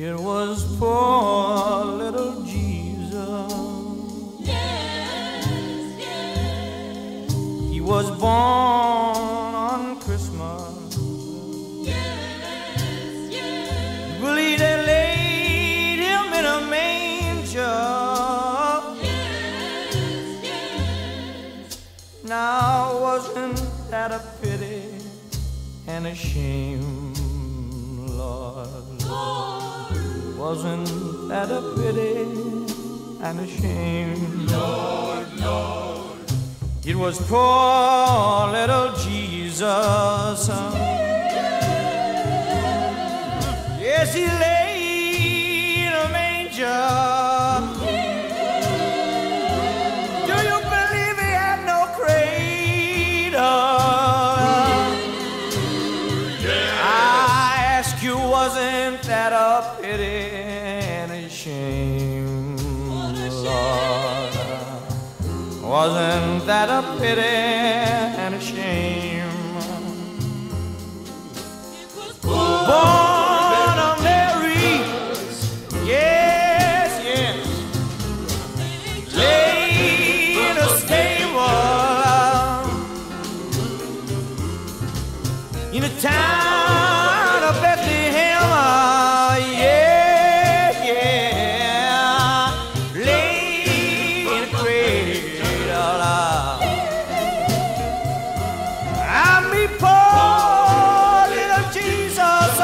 It was poor little Jesus. Yes, yes. He was born on Christmas. Yes, yes. Really, they laid him in a manger. Yes, yes. Now, wasn't that a pity and a shame, Lord? Wasn't that a pity and a shame? Lord, Lord. It was poor little Jesus. Yes, he lay in a manger. Do you believe he had no cradle? I ask you, wasn't that a pity and a shame, Lord? Wasn't that a pity and a shame? Born of Mary, yes, yes, lay in a stable in a town of Bethlehem, yeah, yeah, lay in a cradle. I'm me poor little Jesus,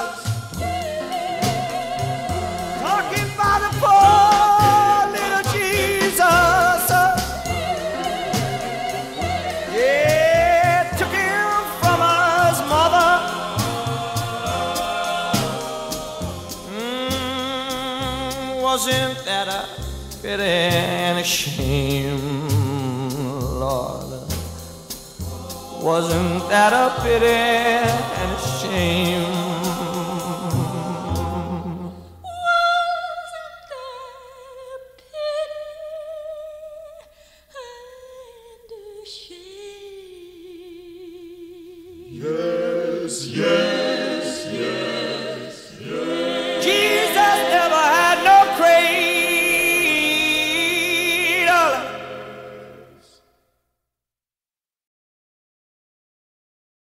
talking about the poor little Jesus. Yeah, took him from his mother. Wasn't that a pity and a shame, Lord? Wasn't that a pity and a shame? Wasn't that a pity and a shame? Yeah.